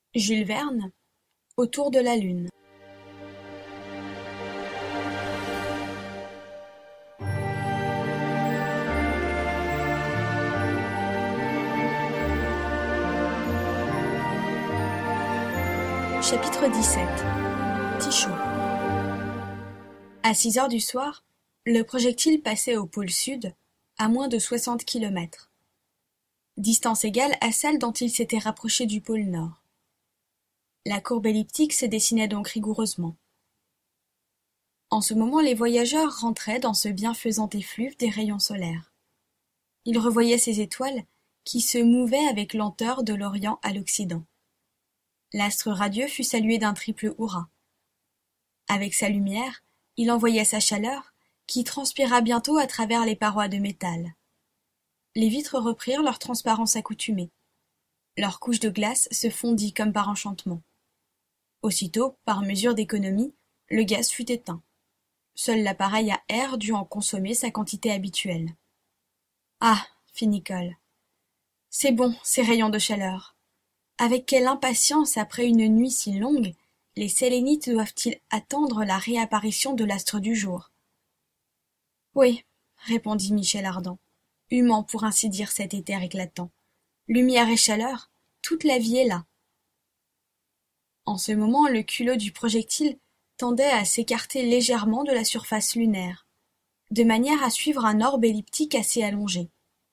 Jules Verne, Autour de la Lune. Chapitre 17. Tycho. À 6 heures du soir, le projectile passait au pôle sud, à moins de 60 kilomètres. Distance égale à celle dont il s'était rapproché du pôle nord. La courbe elliptique se dessinait donc rigoureusement. En ce moment, les voyageurs rentraient dans ce bienfaisant effluve des rayons solaires. Ils revoyaient ces étoiles qui se mouvaient avec lenteur de l'Orient à l'Occident. L'astre radieux fut salué d'un triple hurrah. Avec sa lumière, il envoyait sa chaleur, qui transpira bientôt à travers les parois de métal. Les vitres reprirent leur transparence accoutumée. Leur couche de glace se fondit comme par enchantement. Aussitôt, par mesure d'économie, le gaz fut éteint. Seul l'appareil à air dut en consommer sa quantité habituelle. « Ah !» fit Nicholl. « C'est bon, ces rayons de chaleur. Avec quelle impatience, après une nuit si longue, les Sélénites doivent-ils attendre la réapparition de l'astre du jour ?» « Oui, » répondit Michel Ardan, humant pour ainsi dire cet éther éclatant. « Lumière et chaleur, toute la vie est là. » En ce moment, le culot du projectile tendait à s'écarter légèrement de la surface lunaire, de manière à suivre un orbe elliptique assez allongé.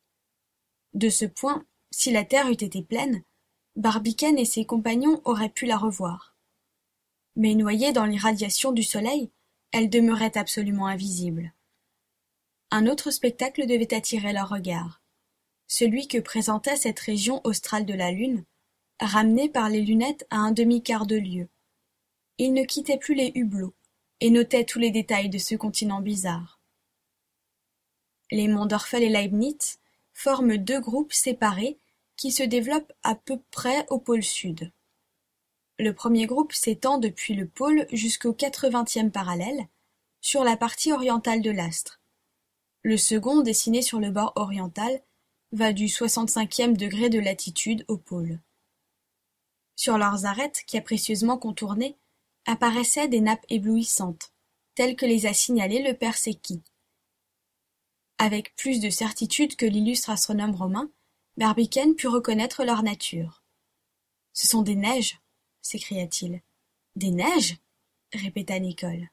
De ce point, si la Terre eût été pleine, Barbicane et ses compagnons auraient pu la revoir. Mais noyée dans l'irradiation du soleil, elle demeurait absolument invisible. Un autre spectacle devait attirer leur regard, celui que présentait cette région australe de la Lune, ramenée par les lunettes à un demi-quart de lieue. Ils ne quittaient plus les hublots et notaient tous les détails de ce continent bizarre. Les monts d'Orfel et Leibnitz forment deux groupes séparés qui se développent à peu près au pôle sud. Le premier groupe s'étend depuis le pôle jusqu'au 80e parallèle, sur la partie orientale de l'astre. Le second, dessiné sur le bord oriental, va du 65e degré de latitude au pôle. Sur leurs arêtes, capricieusement contournées, apparaissaient des nappes éblouissantes, telles que les a signalées le père Secchi. Avec plus de certitude que l'illustre astronome romain, Barbicane put reconnaître leur nature. « Ce sont des neiges !» s'écria-t-il. « Des neiges ?» répéta Nicholl.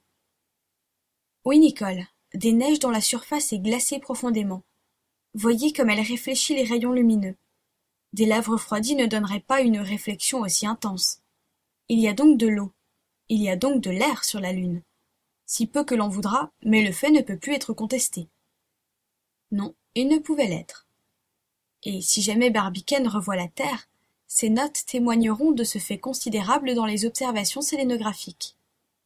« Oui, Nicholl, des neiges dont la surface est glacée profondément. Voyez comme elle réfléchit les rayons lumineux. Des laves refroidies ne donneraient pas une réflexion aussi intense. Il y a donc de l'eau. Il y a donc de l'air sur la Lune. Si peu que l'on voudra, mais le fait ne peut plus être contesté. » Non, il ne pouvait l'être. Et si jamais Barbicane revoit la Terre, ses notes témoigneront de ce fait considérable dans les observations sélénographiques.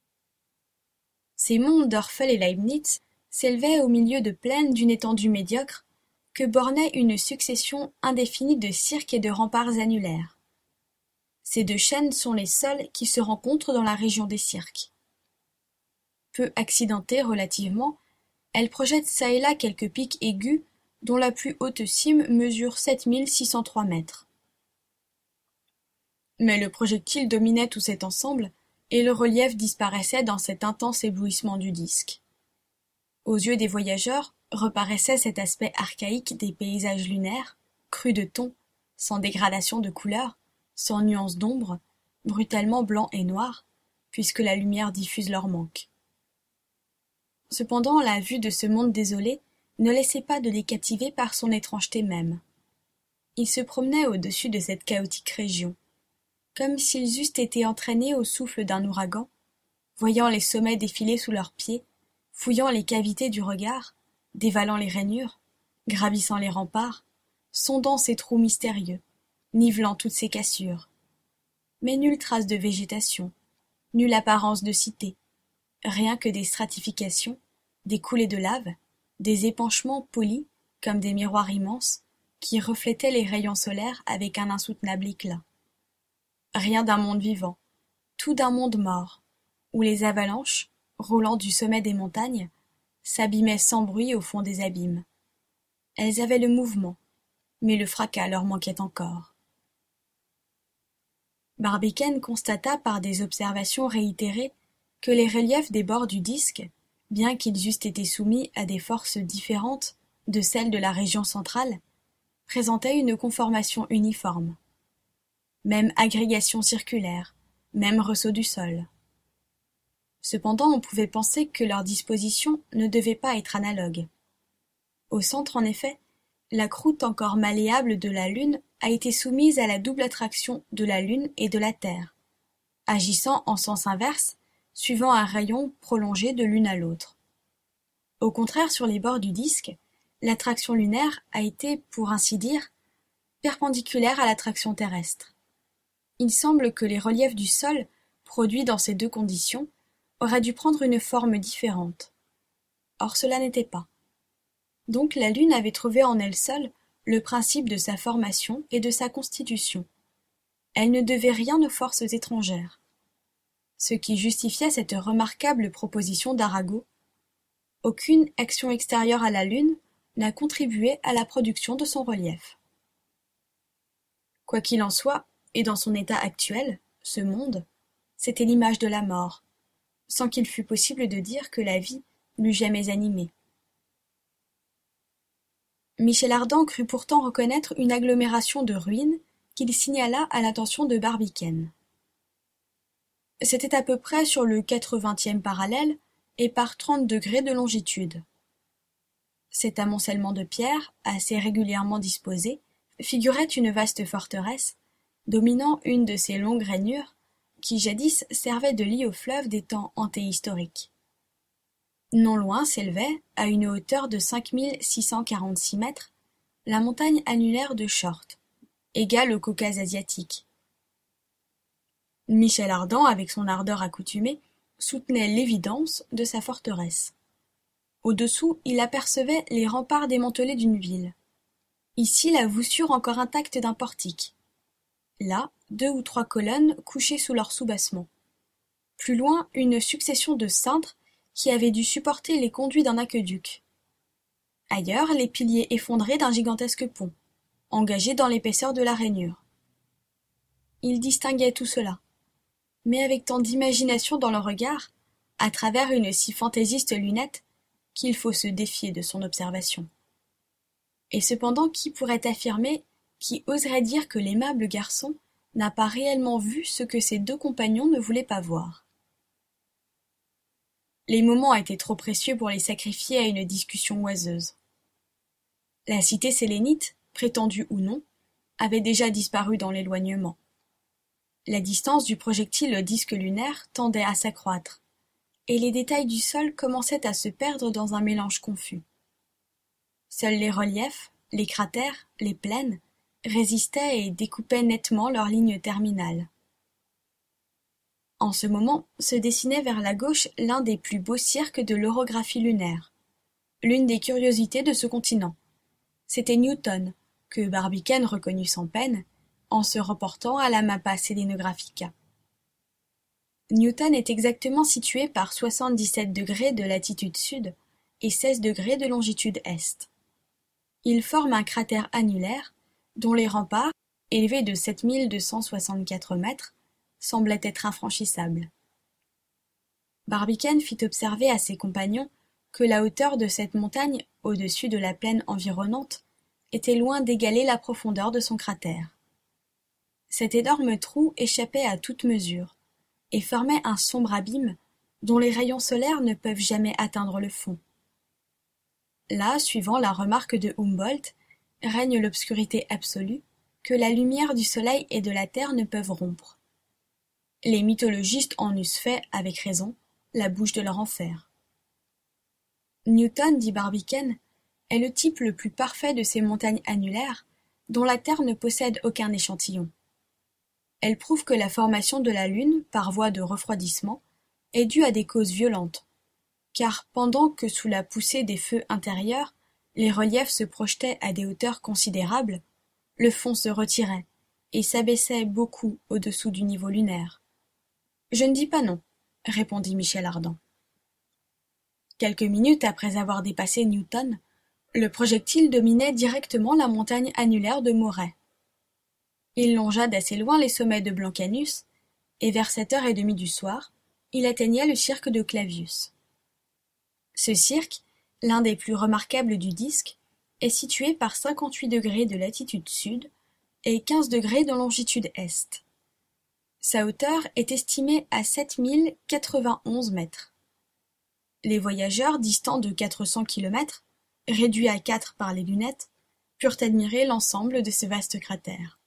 Ces monts d'Orfel et Leibnitz s'élevaient au milieu de plaines d'une étendue médiocre que bornait une succession indéfinie de cirques et de remparts annulaires. Ces deux chaînes sont les seules qui se rencontrent dans la région des cirques. Peu accidentées relativement, elles projettent çà et là quelques pics aigus dont la plus haute cime mesure 7603 mètres. Mais le projectile dominait tout cet ensemble, et le relief disparaissait dans cet intense éblouissement du disque. Aux yeux des voyageurs reparaissait cet aspect archaïque des paysages lunaires, crus de tons, sans dégradation de couleurs, sans nuance d'ombre, brutalement blancs et noirs, puisque la lumière diffuse leur manque. Cependant, la vue de ce monde désolé ne laissait pas de les captiver par son étrangeté même. Ils se promenaient au-dessus de cette chaotique région, comme s'ils eussent été entraînés au souffle d'un ouragan, voyant les sommets défiler sous leurs pieds, fouillant les cavités du regard, dévalant les rainures, gravissant les remparts, sondant ces trous mystérieux, nivelant toutes ces cassures. Mais nulle trace de végétation, nulle apparence de cité, rien que des stratifications, des coulées de lave, des épanchements polis comme des miroirs immenses qui reflétaient les rayons solaires avec un insoutenable éclat. Rien d'un monde vivant, tout d'un monde mort, où les avalanches, roulant du sommet des montagnes, s'abîmaient sans bruit au fond des abîmes. Elles avaient le mouvement, mais le fracas leur manquait encore. Barbicane constata par des observations réitérées que les reliefs des bords du disque, bien qu'ils eussent été soumis à des forces différentes de celles de la région centrale, présentaient une conformation uniforme. Même agrégation circulaire, même ressaut du sol. Cependant, on pouvait penser que leur disposition ne devait pas être analogue. Au centre, en effet, la croûte encore malléable de la Lune a été soumise à la double attraction de la Lune et de la Terre, agissant en sens inverse, suivant un rayon prolongé de l'une à l'autre. Au contraire, sur les bords du disque, l'attraction lunaire a été, pour ainsi dire, perpendiculaire à l'attraction terrestre. Il semble que les reliefs du sol, produits dans ces deux conditions, auraient dû prendre une forme différente. Or cela n'était pas. Donc la Lune avait trouvé en elle seule le principe de sa formation et de sa constitution. Elle ne devait rien aux forces étrangères. Ce qui justifiait cette remarquable proposition d'Arago. Aucune action extérieure à la Lune n'a contribué à la production de son relief. Quoi qu'il en soit, et dans son état actuel, ce monde, c'était l'image de la mort, sans qu'il fût possible de dire que la vie l'eût jamais animé. Michel Ardan crut pourtant reconnaître une agglomération de ruines qu'il signala à l'attention de Barbicane. C'était à peu près sur le 80e parallèle et par 30 degrés de longitude. Cet amoncellement de pierres, assez régulièrement disposé, figurait une vaste forteresse, dominant une de ces longues rainures qui jadis servaient de lit au fleuve des temps antéhistoriques. Non loin s'élevait, à une hauteur de 5646 mètres, la montagne annulaire de Short, égale au Caucase asiatique. Michel Ardan, avec son ardeur accoutumée, soutenait l'évidence de sa forteresse. Au-dessous, il apercevait les remparts démantelés d'une ville. Ici, la voussure encore intacte d'un portique. Là, 2 ou 3 colonnes couchées sous leur soubassement. Plus loin, une succession de cintres qui avaient dû supporter les conduits d'un aqueduc. Ailleurs, les piliers effondrés d'un gigantesque pont, engagé dans l'épaisseur de la rainure. Il distinguait tout cela, mais avec tant d'imagination dans le regard, à travers une si fantaisiste lunette, qu'il faut se défier de son observation. Et cependant, qui pourrait affirmer, qui oserait dire que l'aimable garçon n'a pas réellement vu ce que ses 2 compagnons ne voulaient pas voir? Les moments étaient trop précieux pour les sacrifier à une discussion oiseuse. La cité sélénite, prétendue ou non, avait déjà disparu dans l'éloignement. La distance du projectile au disque lunaire tendait à s'accroître, et les détails du sol commençaient à se perdre dans un mélange confus. Seuls les reliefs, les cratères, les plaines, résistaient et découpaient nettement leur ligne terminale. En ce moment se dessinait vers la gauche l'un des plus beaux cirques de l'orographie lunaire, l'une des curiosités de ce continent. C'était Newton, que Barbicane reconnut sans peine, en se reportant à la Mappa Selenographica. Newton est exactement situé par 77 degrés de latitude sud et 16 degrés de longitude est. Il forme un cratère annulaire, dont les remparts, élevés de 7264 mètres, semblaient être infranchissables. Barbicane fit observer à ses compagnons que la hauteur de cette montagne au-dessus de la plaine environnante était loin d'égaler la profondeur de son cratère. Cet énorme trou échappait à toute mesure et formait un sombre abîme dont les rayons solaires ne peuvent jamais atteindre le fond. Là, suivant la remarque de Humboldt, règne l'obscurité absolue que la lumière du soleil et de la terre ne peuvent rompre. Les mythologistes en eussent fait, avec raison, la bouche de leur enfer. Newton, dit Barbicane, est le type le plus parfait de ces montagnes annulaires dont la Terre ne possède aucun échantillon. Elle prouve que la formation de la Lune, par voie de refroidissement, est due à des causes violentes, car pendant que sous la poussée des feux intérieurs, les reliefs se projetaient à des hauteurs considérables, le fond se retirait et s'abaissait beaucoup au-dessous du niveau lunaire. Je ne dis pas non, répondit Michel Ardan. Quelques minutes après avoir dépassé Newton, le projectile dominait directement la montagne annulaire de Moret. Il longea d'assez loin les sommets de Blancanus, et vers 7h30 du soir, il atteignait le cirque de Clavius. Ce cirque, l'un des plus remarquables du disque, est situé par 58 degrés de latitude sud et 15 degrés de longitude est. Sa hauteur est estimée à 7091 mètres. Les voyageurs distants de 400 km, réduits à 4 par les lunettes, purent admirer l'ensemble de ce vaste cratère.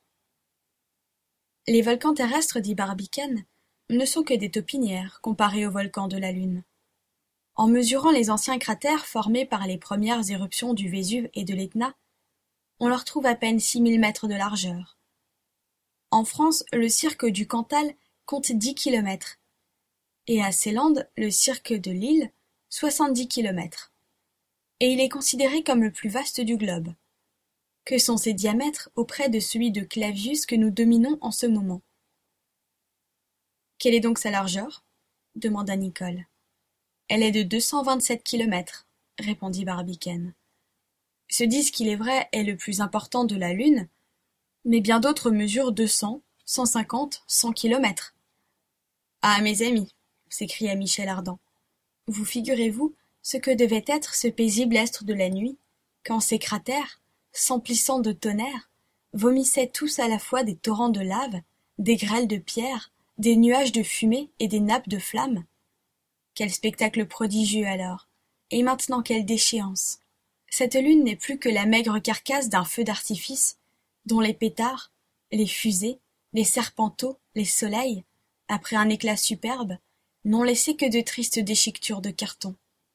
Les volcans terrestres, dit Barbicane, ne sont que des taupinières comparés aux volcans de la Lune. En mesurant les anciens cratères formés par les premières éruptions du Vésuve et de l'Etna, on leur trouve à peine 6000 mètres de largeur. En France, le cirque du Cantal compte 10 km, et à Ceyland, le cirque de Lille, 70 km. Et il est considéré comme le plus vaste du globe. Que sont ses diamètres auprès de celui de Clavius que nous dominons en ce moment? Quelle est donc sa largeur? demanda Nicholl. Elle est de 227 km, répondit Barbicane. Ce disque, il est vrai, est le plus important de la Lune, mais bien d'autres mesurent 200, 150, 100 km. Ah, mes amis, s'écria Michel Ardan, vous figurez-vous ce que devait être ce paisible astre de la nuit, quand ces cratères, s'emplissant de tonnerre, vomissaient tous à la fois des torrents de lave, des grêles de pierre, des nuages de fumée et des nappes de flammes? Quel spectacle prodigieux alors! Et maintenant quelle déchéance! Cette lune n'est plus que la maigre carcasse d'un feu d'artifice, dont les pétards, les fusées, les serpenteaux, les soleils, après un éclat superbe, n'ont laissé que de tristes déchiquetures de carton.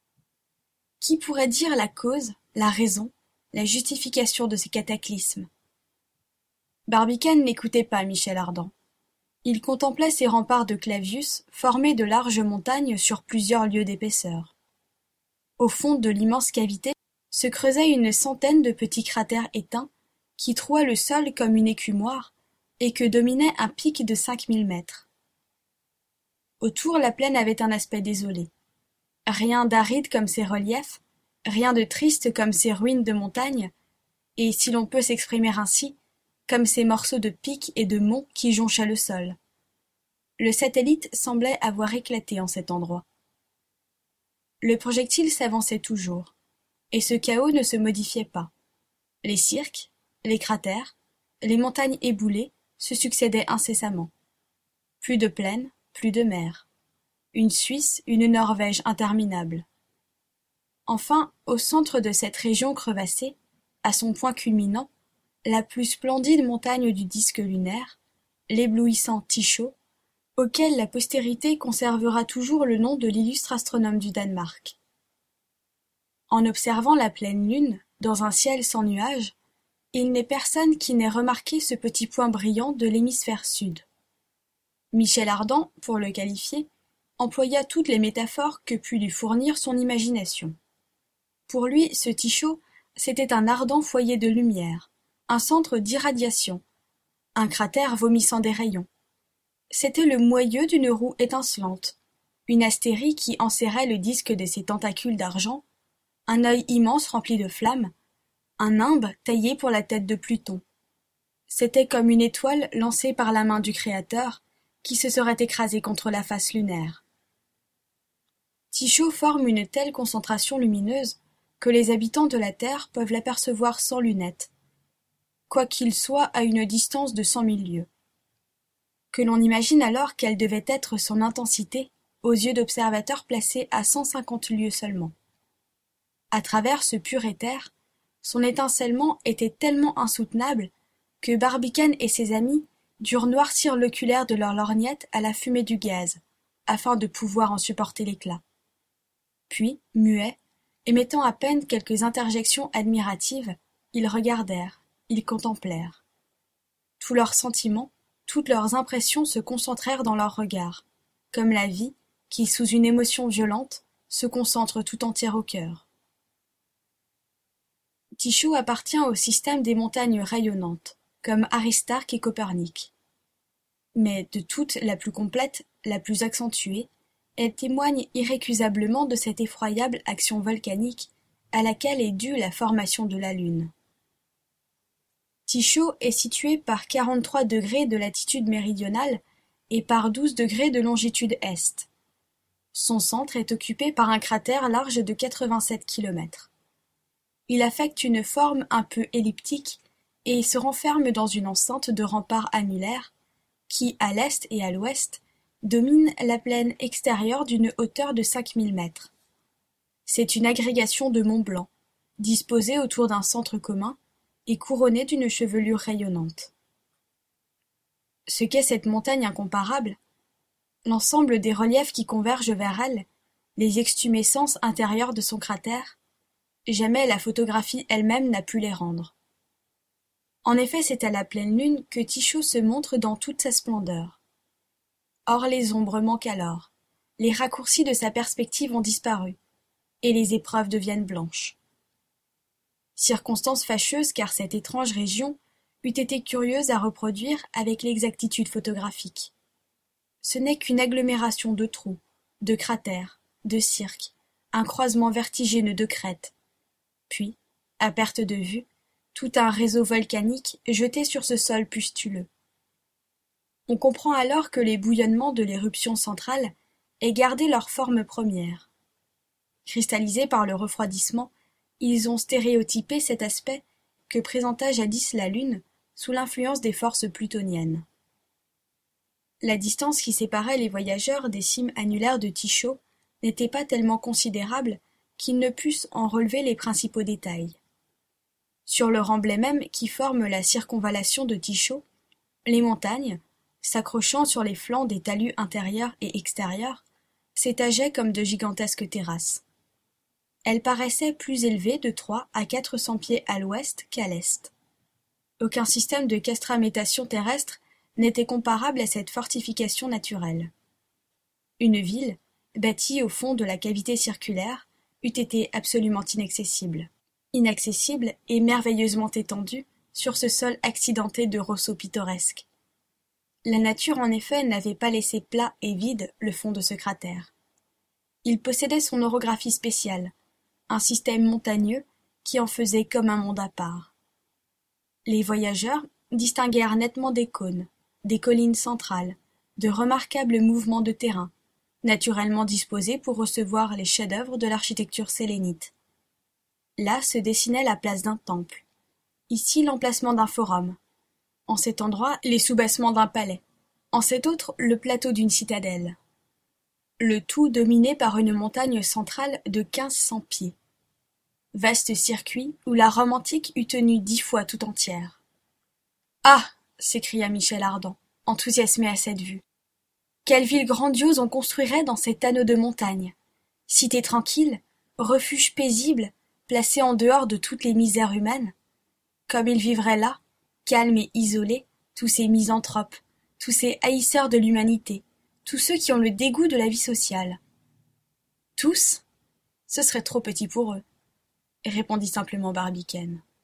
Qui pourrait dire la cause, la raison, la justification de ces cataclysmes? Barbicane n'écoutait pas Michel Ardan. Il contemplait ces remparts de Clavius formés de larges montagnes sur plusieurs lieues d'épaisseur. Au fond de l'immense cavité se creusaient une centaine de petits cratères éteints qui trouaient le sol comme une écumoire et que dominait un pic de 5000 mètres. Autour, la plaine avait un aspect désolé. Rien d'aride comme ces reliefs, rien de triste comme ces ruines de montagnes, et, si l'on peut s'exprimer ainsi, comme ces morceaux de pics et de monts qui jonchaient le sol. Le satellite semblait avoir éclaté en cet endroit. Le projectile s'avançait toujours, et ce chaos ne se modifiait pas. Les cirques, les cratères, les montagnes éboulées se succédaient incessamment. Plus de plaine, plus de mer. Une Suisse, une Norvège interminable. Enfin, au centre de cette région crevassée, à son point culminant, la plus splendide montagne du disque lunaire, l'éblouissant Tycho, auquel la postérité conservera toujours le nom de l'illustre astronome du Danemark. En observant la pleine lune, dans un ciel sans nuages, il n'est personne qui n'ait remarqué ce petit point brillant de l'hémisphère sud. Michel Ardan, pour le qualifier, employa toutes les métaphores que put lui fournir son imagination. Pour lui, ce Tycho, c'était un ardent foyer de lumière, un centre d'irradiation, un cratère vomissant des rayons. C'était le moyeu d'une roue étincelante, une astérie qui enserrait le disque de ses tentacules d'argent, un œil immense rempli de flammes, un nimbe taillé pour la tête de Pluton. C'était comme une étoile lancée par la main du Créateur, qui se serait écrasée contre la face lunaire. Tycho forme une telle concentration lumineuse que les habitants de la Terre peuvent l'apercevoir sans lunettes, quoiqu'il soit à une distance de 100 000 lieues. Que l'on imagine alors quelle devait être son intensité aux yeux d'observateurs placés à 150 lieues seulement. À travers ce pur éther, son étincellement était tellement insoutenable que Barbicane et ses amis durent noircir l'oculaire de leur lorgnette à la fumée du gaz, afin de pouvoir en supporter l'éclat. Puis, muets, émettant à peine quelques interjections admiratives, ils regardèrent, ils contemplèrent. Tous leurs sentiments, toutes leurs impressions se concentrèrent dans leurs regards, comme la vie, qui, sous une émotion violente, se concentre tout entière au cœur. Tycho appartient au système des montagnes rayonnantes, comme Aristarque et Copernic. Mais de toutes la plus complète, la plus accentuée, elle témoigne irrécusablement de cette effroyable action volcanique à laquelle est due la formation de la Lune. Tycho est situé par 43 degrés de latitude méridionale et par 12 degrés de longitude est. Son centre est occupé par un cratère large de 87 km. Il affecte une forme un peu elliptique et se renferme dans une enceinte de remparts annulaires qui, à l'est et à l'ouest, domine la plaine extérieure d'une hauteur de 5000 mètres. C'est une agrégation de monts blancs, disposée autour d'un centre commun et couronnée d'une chevelure rayonnante. Ce qu'est cette montagne incomparable, l'ensemble des reliefs qui convergent vers elle, les extumescences intérieures de son cratère, jamais la photographie elle-même n'a pu les rendre. En effet, c'est à la pleine lune que Tycho se montre dans toute sa splendeur. Or les ombres manquent alors, les raccourcis de sa perspective ont disparu, et les épreuves deviennent blanches. Circonstance fâcheuse car cette étrange région eût été curieuse à reproduire avec l'exactitude photographique. Ce n'est qu'une agglomération de trous, de cratères, de cirques, un croisement vertigineux de crêtes. Puis, à perte de vue, tout un réseau volcanique jeté sur ce sol pustuleux. On comprend alors que les bouillonnements de l'éruption centrale aient gardé leur forme première. Cristallisés par le refroidissement, ils ont stéréotypé cet aspect que présenta jadis la Lune sous l'influence des forces plutoniennes. La distance qui séparait les voyageurs des cimes annulaires de Tycho n'était pas tellement considérable qu'ils ne pussent en relever les principaux détails. Sur le remblai même qui forme la circonvallation de Tycho, les montagnes, s'accrochant sur les flancs des talus intérieurs et extérieurs, s'étageaient comme de gigantesques terrasses. Elles paraissaient plus élevées de 3 à 400 pieds à l'ouest qu'à l'est. Aucun système de castramétation terrestre n'était comparable à cette fortification naturelle. Une ville, bâtie au fond de la cavité circulaire, eût été absolument inaccessible. Inaccessible et merveilleusement étendue sur ce sol accidenté de rosseaux pittoresques. La nature en effet n'avait pas laissé plat et vide le fond de ce cratère. Il possédait son orographie spéciale, un système montagneux qui en faisait comme un monde à part. Les voyageurs distinguèrent nettement des cônes, des collines centrales, de remarquables mouvements de terrain, naturellement disposés pour recevoir les chefs-d'œuvre de l'architecture sélénite. Là se dessinait la place d'un temple, ici l'emplacement d'un forum, en cet endroit les soubassements d'un palais, en cet autre le plateau d'une citadelle. Le tout dominé par une montagne centrale de 1500 pieds. Vaste circuit où la Rome antique eût tenu 10 fois tout entière. « Ah !» s'écria Michel Ardan, enthousiasmé à cette vue. « Quelle ville grandiose on construirait dans cet anneau de montagne! Cité tranquille, refuge paisible, placé en dehors de toutes les misères humaines. Comme ils vivraient là, calmes et isolés, tous ces misanthropes, tous ces haïsseurs de l'humanité, tous ceux qui ont le dégoût de la vie sociale. »« Tous ? Ce serait trop petit pour eux, » répondit simplement Barbicane.